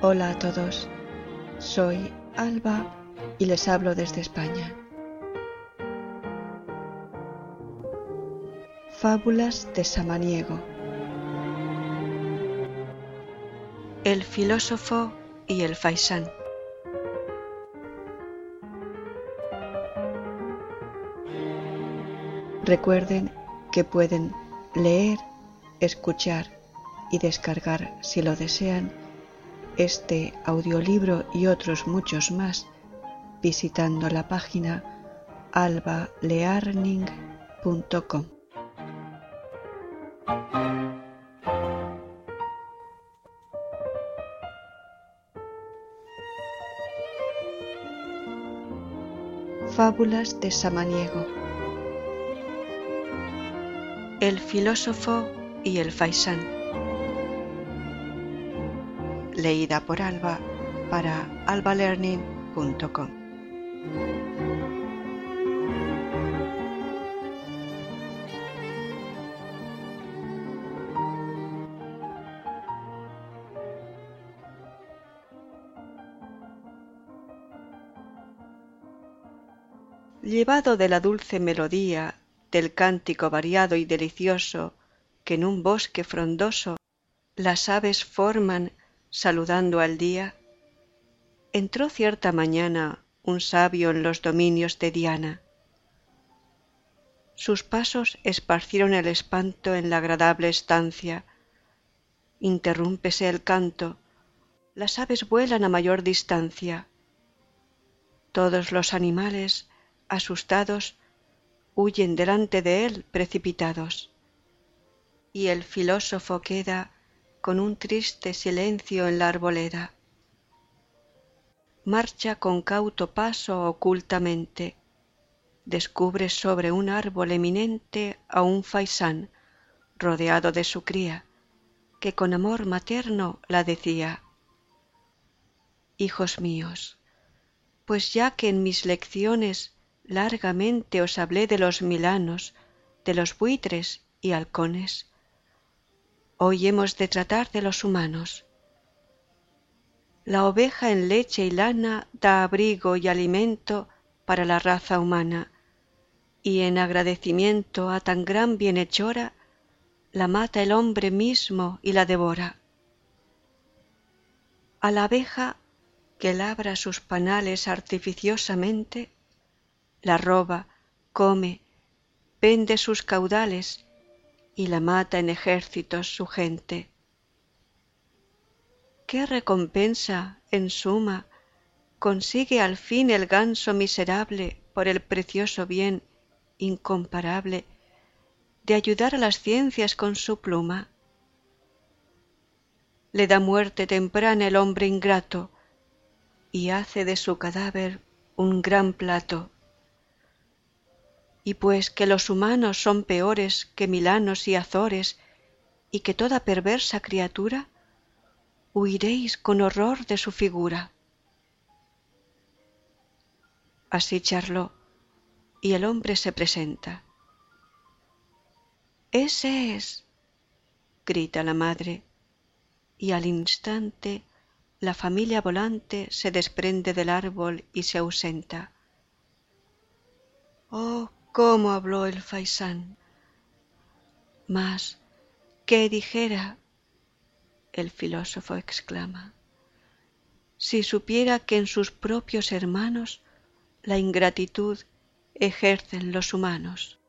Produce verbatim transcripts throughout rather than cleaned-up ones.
Hola a todos, soy Alba y les hablo desde España. Fábulas de Samaniego. El filósofo y el faisán. Recuerden que pueden leer, escuchar y descargar, si lo desean, este audiolibro y otros muchos más visitando la página alba learning punto com. Fábulas de Samaniego. El filósofo y el faisán. Leída por Alba para alba learning punto com. Llevado de la dulce melodía del cántico variado y delicioso que en un bosque frondoso las aves forman saludando al día, entró cierta mañana un sabio en los dominios de Diana. Sus pasos esparcieron el espanto en la agradable estancia. Interrúmpese el canto, las aves vuelan a mayor distancia. Todos los animales, asustados, huyen delante de él precipitados. Y el filósofo queda con un triste silencio en la arboleda. Marcha con cauto paso ocultamente. Descubre sobre un árbol eminente a un faisán, rodeado de su cría, que con amor materno la decía: Hijos míos, pues ya que en mis lecciones largamente os hablé de los milanos, de los buitres y halcones, hoy hemos de tratar de los humanos. La oveja en leche y lana da abrigo y alimento para la raza humana, y en agradecimiento a tan gran bienhechora, la mata el hombre mismo y la devora. A la abeja, que labra sus panales artificiosamente, la roba, come, vende sus caudales y la mata en ejércitos su gente. ¿Qué recompensa, en suma, consigue al fin el ganso miserable por el precioso bien incomparable de ayudar a las ciencias con su pluma? Le da muerte temprana el hombre ingrato y hace de su cadáver un gran plato. Y pues que los humanos son peores que milanos y azores y que toda perversa criatura, huiréis con horror de su figura. Así charló, y el hombre se presenta. ¡Ese es!, grita la madre, y al instante la familia volante se desprende del árbol y se ausenta. ¡Oh, cómo habló el faisán! Mas, ¿qué dijera? El filósofo exclama. Si supiera que en sus propios hermanos la ingratitud ejercen los humanos.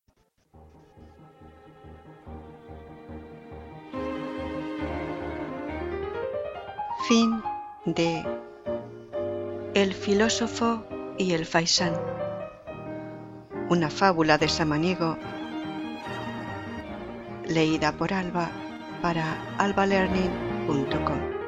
Fin de El filósofo y el faisán. Una fábula de Samaniego, leída por Alba para alba learning punto com.